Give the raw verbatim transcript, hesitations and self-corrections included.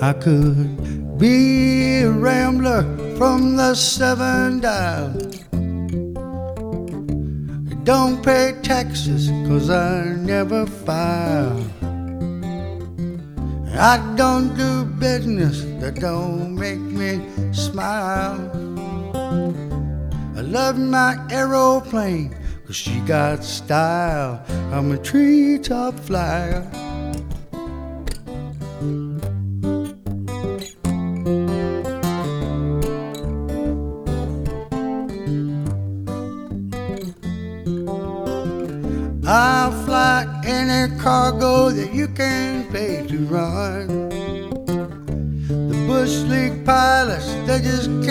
I could be a rambler from the seven dial. Don't pay taxes 'cause I never file. I don't do business that don't make me smile. I love my aeroplane 'cause she got style. I'm a treetop flyer. I'll fly any cargo that you can pay to run. The bush league pilots, they just can't